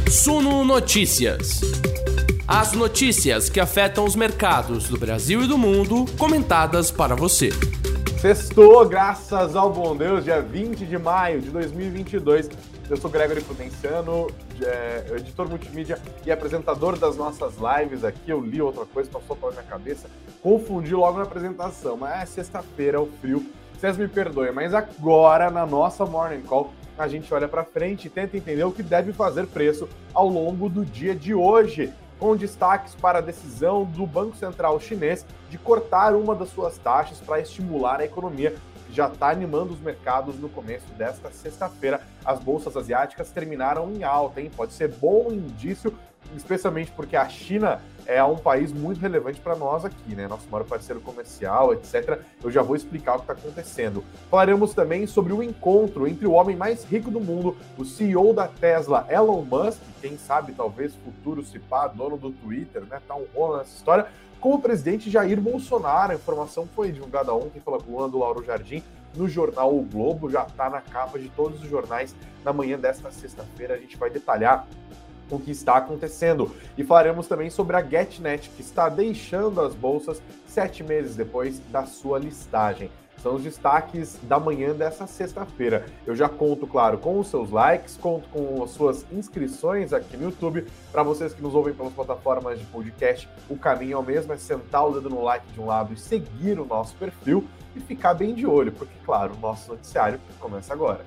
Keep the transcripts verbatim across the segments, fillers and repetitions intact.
Suno Notícias. As notícias que afetam os mercados do Brasil e do mundo, comentadas para você. Sextou, graças ao bom Deus, dia vinte de maio de dois mil e vinte e dois. Eu sou Gregory Prudenciano, é, editor multimídia e apresentador das nossas lives aqui. Eu li outra coisa, passou pela minha cabeça, confundi logo na apresentação, mas é sexta-feira, é o frio, vocês me perdoem. Mas agora, na nossa Morning Call, a gente olha para frente e tenta entender o que deve fazer preço ao longo do dia de hoje, com destaques para a decisão do Banco Central chinês de cortar uma das suas taxas para estimular a economia, que já está animando os mercados no começo desta sexta-feira. As bolsas asiáticas terminaram em alta, hein? Pode ser bom indício, especialmente porque a China é um país muito relevante para nós aqui, né? Nosso maior parceiro comercial, etcétera. Eu já vou explicar o que está acontecendo. Falaremos também sobre o encontro entre o homem mais rico do mundo, o C E O da Tesla, Elon Musk, quem sabe, talvez, futuro se pá, dono do Twitter, né? Tá um rolo nessa história, com o presidente Jair Bolsonaro. A informação foi divulgada ontem pela coluna do Lauro Jardim no jornal O Globo, já está na capa de todos os jornais na manhã desta sexta-feira. A gente vai detalhar o que está acontecendo. E falaremos também sobre a GetNet, que está deixando as bolsas sete meses depois da sua listagem. São os destaques da manhã dessa sexta-feira. Eu já conto, claro, com os seus likes, conto com as suas inscrições aqui no YouTube. Para vocês que nos ouvem pelas plataformas de podcast, o caminho é o mesmo, é sentar o dedo no like de um lado e seguir o nosso perfil e ficar bem de olho, porque, claro, o nosso noticiário começa agora.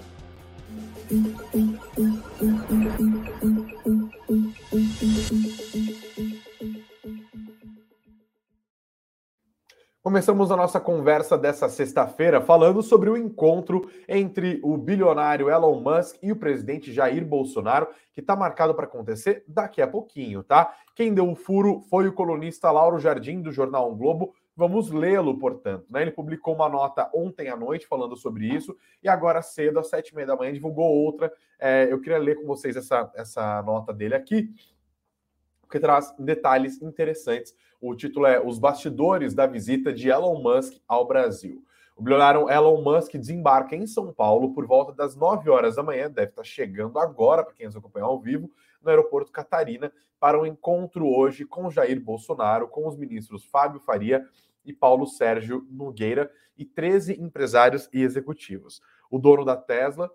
Começamos a nossa conversa dessa sexta-feira falando sobre o encontro entre o bilionário Elon Musk e o presidente Jair Bolsonaro, que está marcado para acontecer daqui a pouquinho, tá? Quem deu o furo foi o colunista Lauro Jardim, do jornal O Globo. Vamos lê-lo, portanto, né? Ele publicou uma nota ontem à noite falando sobre isso e agora cedo, às sete e meia da manhã, divulgou outra. É, eu queria ler com vocês essa, essa nota dele aqui, porque traz detalhes interessantes. O título é Os Bastidores da Visita de Elon Musk ao Brasil. O bilionário Elon Musk desembarca em São Paulo por volta das nove horas da manhã, deve estar chegando agora, para quem nos acompanha ao vivo, no aeroporto Catarina, para um encontro hoje com Jair Bolsonaro, com os ministros Fábio Faria e Paulo Sérgio Nogueira e treze empresários e executivos. O dono da Tesla,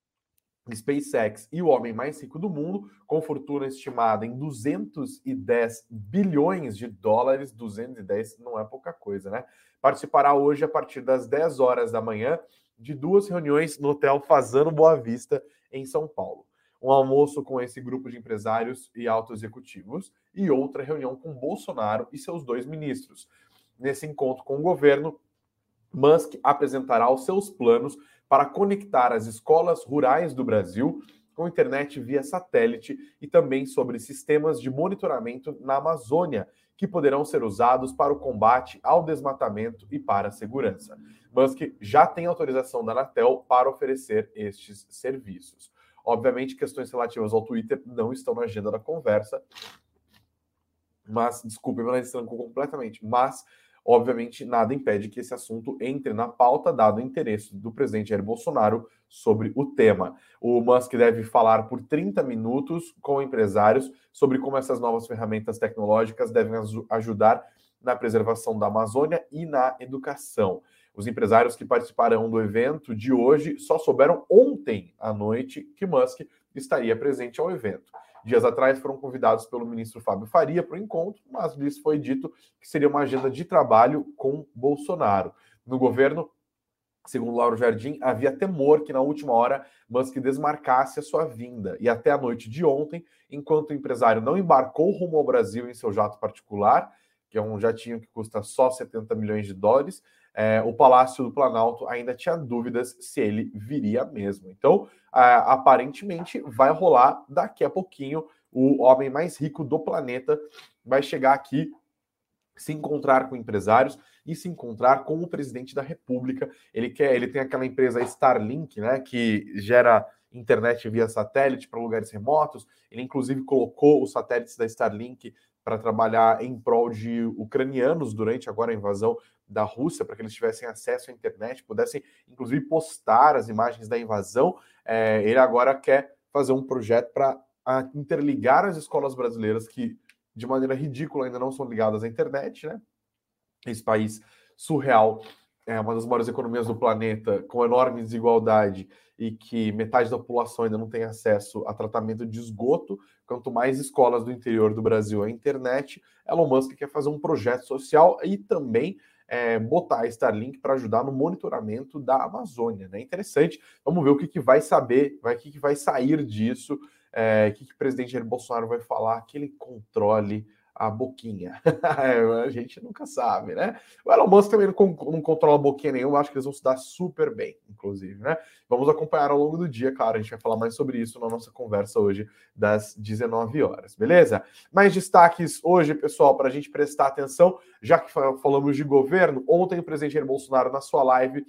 SpaceX e o homem mais rico do mundo, com fortuna estimada em duzentos e dez bilhões de dólares, duzentos e dez não é pouca coisa, né? Participará hoje a partir das dez horas da manhã de duas reuniões no Hotel Fazano Boa Vista, em São Paulo. Um almoço com esse grupo de empresários e altos executivos e outra reunião com Bolsonaro e seus dois ministros. Nesse encontro com o governo, Musk apresentará os seus planos para conectar as escolas rurais do Brasil com internet via satélite e também sobre sistemas de monitoramento na Amazônia, que poderão ser usados para o combate ao desmatamento e para a segurança. Musk já tem autorização da Anatel para oferecer estes serviços. Obviamente, questões relativas ao Twitter não estão na agenda da conversa, mas, desculpe, eu não completamente, mas obviamente, nada impede que esse assunto entre na pauta, dado o interesse do presidente Jair Bolsonaro sobre o tema. O Musk deve falar por trinta minutos com empresários sobre como essas novas ferramentas tecnológicas devem ajudar na preservação da Amazônia e na educação. Os empresários que participarão do evento de hoje só souberam ontem à noite que Musk estaria presente ao evento. Dias atrás foram convidados pelo ministro Fábio Faria para o encontro, mas lhes foi dito que seria uma agenda de trabalho com Bolsonaro. No governo, segundo Lauro Jardim, havia temor que na última hora Musk desmarcasse a sua vinda. E até a noite de ontem, enquanto o empresário não embarcou rumo ao Brasil em seu jato particular, que é um jatinho que custa só setenta milhões de dólares, é, o Palácio do Planalto ainda tinha dúvidas se ele viria mesmo. Então, é, aparentemente, vai rolar daqui a pouquinho. O homem mais rico do planeta vai chegar aqui, se encontrar com empresários e se encontrar com o presidente da República. Ele quer, ele tem aquela empresa Starlink, né, que gera internet via satélite para lugares remotos. Ele, inclusive, colocou os satélites da Starlink para trabalhar em prol de ucranianos durante agora a invasão da Rússia, para que eles tivessem acesso à internet, pudessem, inclusive, postar as imagens da invasão. É, ele agora quer fazer um projeto para a interligar as escolas brasileiras que, de maneira ridícula, ainda não são ligadas à internet, né? Esse país surreal é uma das maiores economias do planeta, com enorme desigualdade e que metade da população ainda não tem acesso a tratamento de esgoto. Quanto mais escolas do interior do Brasil à internet, Elon Musk quer fazer um projeto social e também é, botar a Starlink para ajudar no monitoramento da Amazônia, né? Interessante. Vamos ver o que, que vai saber, vai, o que, que vai sair disso, é, o que, que o presidente Jair Bolsonaro vai falar, que ele controle a boquinha. A gente nunca sabe, né? O Elon Musk também não, não controla a boquinha nenhuma, acho que eles vão se dar super bem, inclusive, né? Vamos acompanhar ao longo do dia, claro, a gente vai falar mais sobre isso na nossa conversa hoje das dezenove horas, beleza? Mais destaques hoje, pessoal, para a gente prestar atenção, já que falamos de governo, ontem o presidente Jair Bolsonaro, na sua live,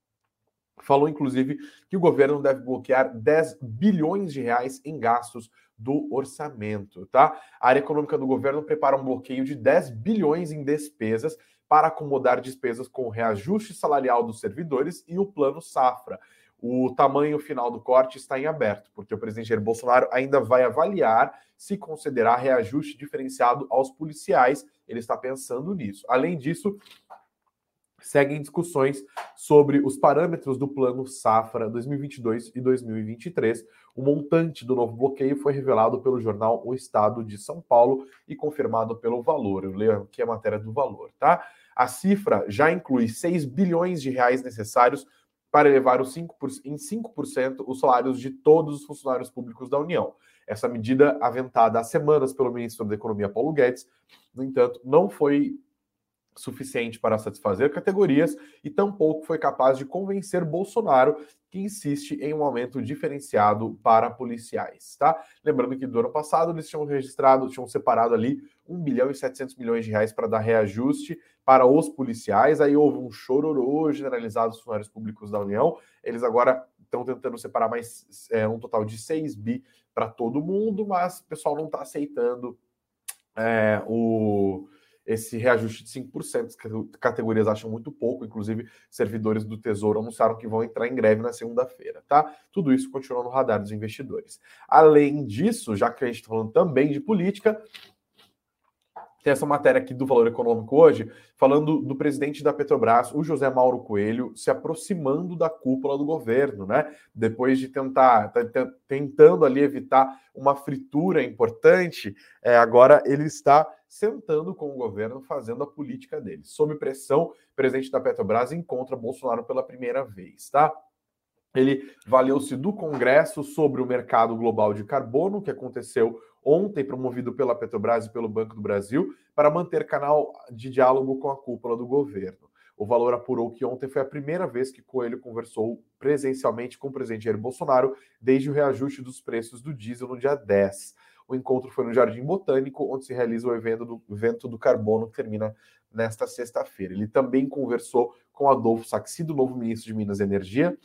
falou, inclusive, que o governo deve bloquear dez bilhões de reais em gastos do orçamento, tá? A área econômica do governo prepara um bloqueio de dez bilhões em despesas para acomodar despesas com o reajuste salarial dos servidores e o plano safra. O tamanho final do corte está em aberto, porque o presidente Jair Bolsonaro ainda vai avaliar se concederá reajuste diferenciado aos policiais. Ele está pensando nisso. Além disso, seguem discussões sobre os parâmetros do Plano Safra dois mil e vinte e dois e dois mil e vinte e três. O montante do novo bloqueio foi revelado pelo jornal O Estado de São Paulo e confirmado pelo Valor. Eu leio aqui a matéria do Valor, tá? A cifra já inclui seis bilhões de reais necessários para elevar os cinco por cento, em cinco por cento os salários de todos os funcionários públicos da União. Essa medida, aventada há semanas pelo ministro da Economia, Paulo Guedes, no entanto, não foi suficiente para satisfazer categorias e tampouco foi capaz de convencer Bolsonaro, que insiste em um aumento diferenciado para policiais, tá? Lembrando que do ano passado eles tinham registrado, tinham separado ali um bilhão e setecentos milhões de reais para dar reajuste para os policiais, aí houve um chororô generalizado dos funcionários públicos da União, eles agora estão tentando separar mais é, um total de seis bi para todo mundo, mas o pessoal não está aceitando é, o... esse reajuste de cinco por cento, as categorias acham muito pouco, inclusive servidores do Tesouro anunciaram que vão entrar em greve na segunda-feira, tá? Tudo isso continua no radar dos investidores. Além disso, já que a gente está falando também de política, tem essa matéria aqui do Valor Econômico hoje, falando do presidente da Petrobras, o José Mauro Coelho, se aproximando da cúpula do governo, né? Depois de tentar, tentando ali evitar uma fritura importante, é, agora ele está sentando com o governo, fazendo a política dele. Sob pressão, o presidente da Petrobras encontra Bolsonaro pela primeira vez, tá? Ele valeu-se do Congresso sobre o mercado global de carbono, que aconteceu ontem, promovido pela Petrobras e pelo Banco do Brasil, para manter canal de diálogo com a cúpula do governo. O Valor apurou que ontem foi a primeira vez que Coelho conversou presencialmente com o presidente Jair Bolsonaro desde o reajuste dos preços do diesel no dia dez. O encontro foi no Jardim Botânico, onde se realiza o evento do, evento do carbono, que termina nesta sexta-feira. Ele também conversou com Adolfo Saxi, novo ministro de Minas e Energia,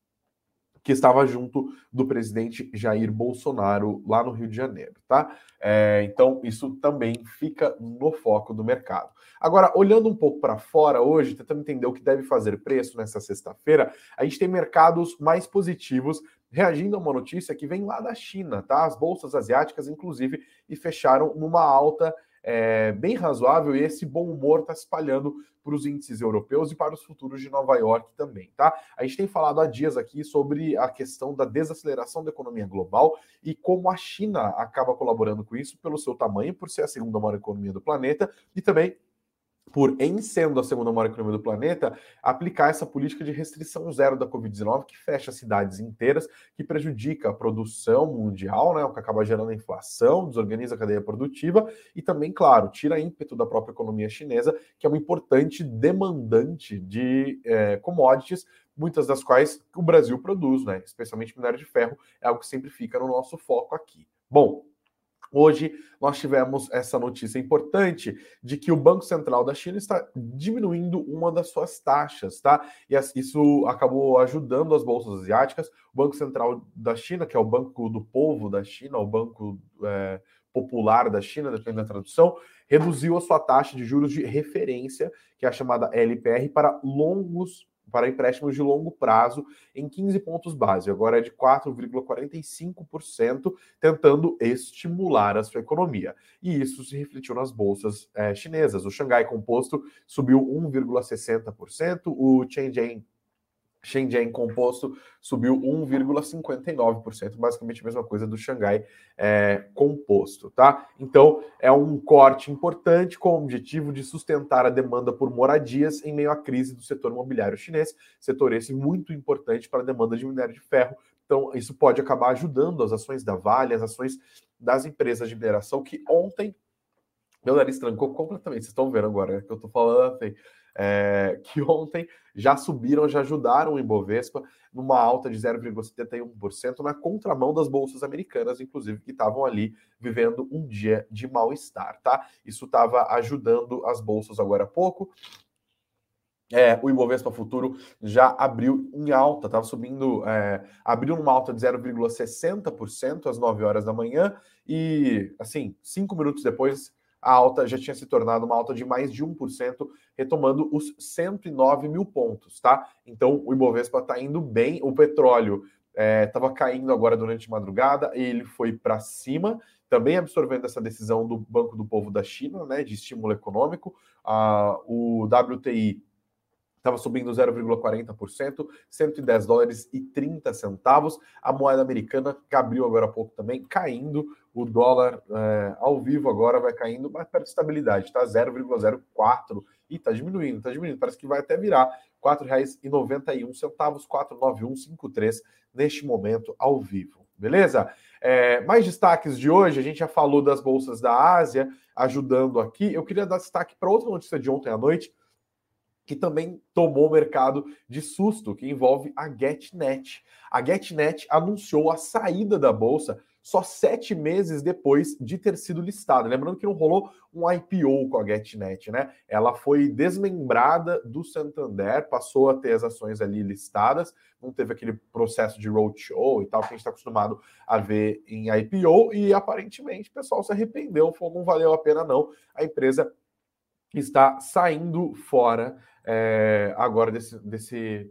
que estava junto do presidente Jair Bolsonaro lá no Rio de Janeiro, tá? É, então, isso também fica no foco do mercado. Agora, olhando um pouco para fora hoje, tentando entender o que deve fazer preço nessa sexta-feira, a gente tem mercados mais positivos reagindo a uma notícia que vem lá da China, tá? As bolsas asiáticas, inclusive, e fecharam numa alta é, bem razoável, e esse bom humor está se espalhando para os índices europeus e para os futuros de Nova York também, tá? A gente tem falado há dias aqui sobre a questão da desaceleração da economia global e como a China acaba colaborando com isso pelo seu tamanho, por ser a segunda maior economia do planeta, e também por, em sendo a segunda maior economia do planeta, aplicar essa política de restrição zero da covid dezenove, que fecha cidades inteiras, que prejudica a produção mundial, né, o que acaba gerando inflação, desorganiza a cadeia produtiva e também, claro, tira ímpeto da própria economia chinesa, que é uma importante demandante de é, commodities, muitas das quais o Brasil produz, né, especialmente minério de ferro, é algo que sempre fica no nosso foco aqui. Bom, hoje nós tivemos essa notícia importante de que o Banco Central da China está diminuindo uma das suas taxas, tá? E isso acabou ajudando as bolsas asiáticas. O Banco Central da China, que é o Banco do Povo da China, o Banco é, Popular da China, dependendo da tradução, reduziu a sua taxa de juros de referência, que é a chamada L P R, para longos para empréstimos de longo prazo em quinze pontos base, agora é de quatro vírgula quarenta e cinco por cento, tentando estimular a sua economia. E isso se refletiu nas bolsas é, chinesas. O Xangai Composto subiu um vírgula sessenta por cento, o Shenzhen Shenzhen Composto subiu um vírgula cinquenta e nove por cento, basicamente a mesma coisa do Xangai é, Composto, tá? Então, é um corte importante com o objetivo de sustentar a demanda por moradias em meio à crise do setor imobiliário chinês, setor esse muito importante para a demanda de minério de ferro. Então, isso pode acabar ajudando as ações da Vale, as ações das empresas de mineração, que ontem, meu nariz trancou completamente, vocês estão vendo agora que eu estou falando, assim, É, que ontem já subiram, já ajudaram o Ibovespa numa alta de zero vírgula setenta e um por cento na contramão das bolsas americanas, inclusive, que estavam ali vivendo um dia de mal-estar, tá? Isso estava ajudando as bolsas agora há pouco. É, o Ibovespa Futuro já abriu em alta, estava subindo, é, abriu numa alta de zero vírgula sessenta por cento às nove horas da manhã e, assim, cinco minutos depois, a alta já tinha se tornado uma alta de mais de um por cento, retomando os cento e nove mil pontos, tá? Então, o Ibovespa está indo bem, o petróleo estava é, caindo agora durante a madrugada, e ele foi para cima, também absorvendo essa decisão do Banco do Povo da China, né, de estímulo econômico. Ah, o W T I estava subindo zero vírgula quarenta por cento, cento e dez dólares e trinta centavos. A moeda americana que abriu agora há pouco também, caindo. O dólar é, ao vivo agora vai caindo, mas perto de estabilidade, está zero vírgula zero quatro e está diminuindo, está diminuindo. Parece que vai até virar quatro reais e noventa e um centavos, quatro reais e noventa e um centavos, cinquenta e três neste momento ao vivo. Beleza? É, mais destaques de hoje, a gente já falou das bolsas da Ásia ajudando aqui. Eu queria dar destaque para outra notícia de ontem à noite, que também tomou o mercado de susto, que envolve a GetNet. A GetNet anunciou a saída da bolsa só sete meses depois de ter sido listada. Lembrando que não rolou um I P O com a GetNet, né? Ela foi desmembrada do Santander, passou a ter as ações ali listadas, não teve aquele processo de roadshow e tal que a gente está acostumado a ver em I P O, e aparentemente o pessoal se arrependeu, falou, não valeu a pena não. A empresa está saindo fora é, agora desse, desse,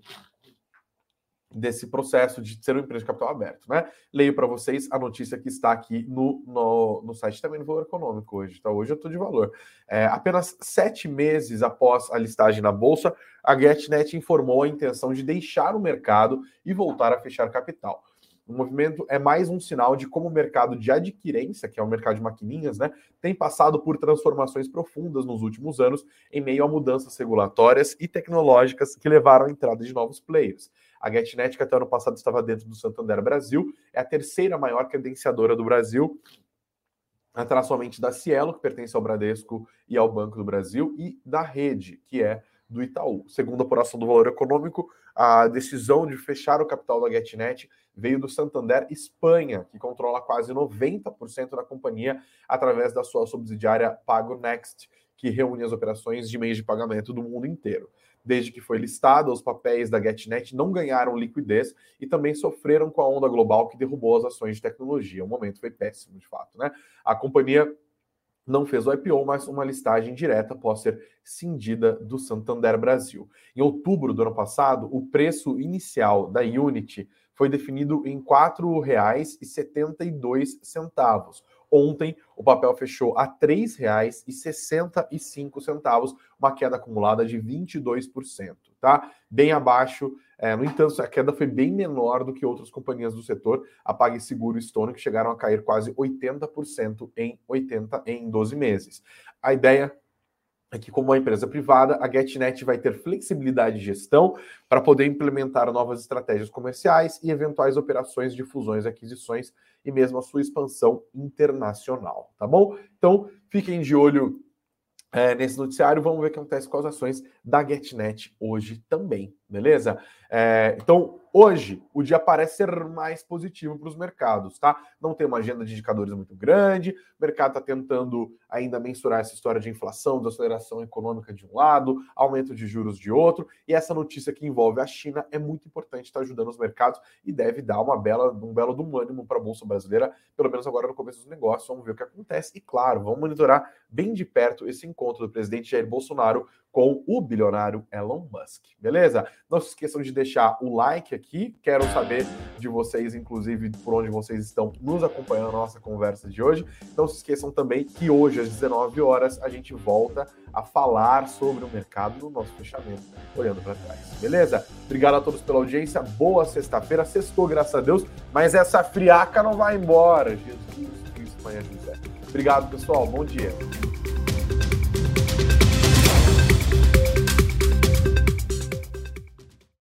desse processo de ser uma empresa de capital aberto, né? Leio para vocês a notícia que está aqui no, no, no site também do Valor Econômico hoje, tá? Hoje eu estou de valor. É, apenas sete meses após a listagem na Bolsa, a GetNet informou a intenção de deixar o mercado e voltar a fechar capital. O movimento é mais um sinal de como o mercado de adquirência, que é o mercado de maquininhas, né, tem passado por transformações profundas nos últimos anos em meio a mudanças regulatórias e tecnológicas que levaram à entrada de novos players. A GetNet, que até ano passado estava dentro do Santander Brasil, é a terceira maior credenciadora do Brasil, atrás somente da Cielo, que pertence ao Bradesco e ao Banco do Brasil, e da Rede, que é do Itaú. Segundo a apuração do Valor Econômico, a decisão de fechar o capital da GetNet veio do Santander Espanha, que controla quase noventa por cento da companhia através da sua subsidiária PagoNext, que reúne as operações de meios de pagamento do mundo inteiro. Desde que foi listada, os papéis da GetNet não ganharam liquidez e também sofreram com a onda global que derrubou as ações de tecnologia. O momento foi péssimo, de fato, né? A companhia não fez o I P O, mas uma listagem direta após ser cindida do Santander Brasil. Em outubro do ano passado, o preço inicial da Unity foi definido em quatro reais e setenta e dois centavos. Ontem, o papel fechou a três reais e sessenta e cinco centavos, uma queda acumulada de vinte e dois por cento, tá? Bem abaixo. É, no entanto, a queda foi bem menor do que outras companhias do setor, a PagSeguro e Stone, que chegaram a cair quase oitenta por cento em, oitenta, em doze meses. A ideia é que, como uma empresa privada, a GetNet vai ter flexibilidade de gestão para poder implementar novas estratégias comerciais e eventuais operações de fusões e aquisições e mesmo a sua expansão internacional, tá bom? Então, fiquem de olho é, nesse noticiário, vamos ver o que acontece com as ações da GetNet hoje também, beleza? É, então, hoje, o dia parece ser mais positivo para os mercados, tá? Não tem uma agenda de indicadores muito grande, o mercado está tentando ainda mensurar essa história de inflação, desaceleração econômica de um lado, aumento de juros de outro, e essa notícia que envolve a China é muito importante, está ajudando os mercados e deve dar uma bela, um belo de um ânimo para a Bolsa Brasileira, pelo menos agora no começo dos negócios, vamos ver o que acontece, e claro, vamos monitorar bem de perto esse encontro do presidente Jair Bolsonaro com o bilionário Elon Musk, beleza? Não se esqueçam de deixar o like aqui, quero saber de vocês, inclusive, por onde vocês estão nos acompanhando a nossa conversa de hoje. Não se esqueçam também que hoje, às dezenove horas, a gente volta a falar sobre o mercado no nosso fechamento, olhando para trás, beleza? Obrigado a todos pela audiência, boa sexta-feira, sextou, graças a Deus, mas essa friaca não vai embora, Jesus Cristo, Maria José. Obrigado, pessoal, bom dia.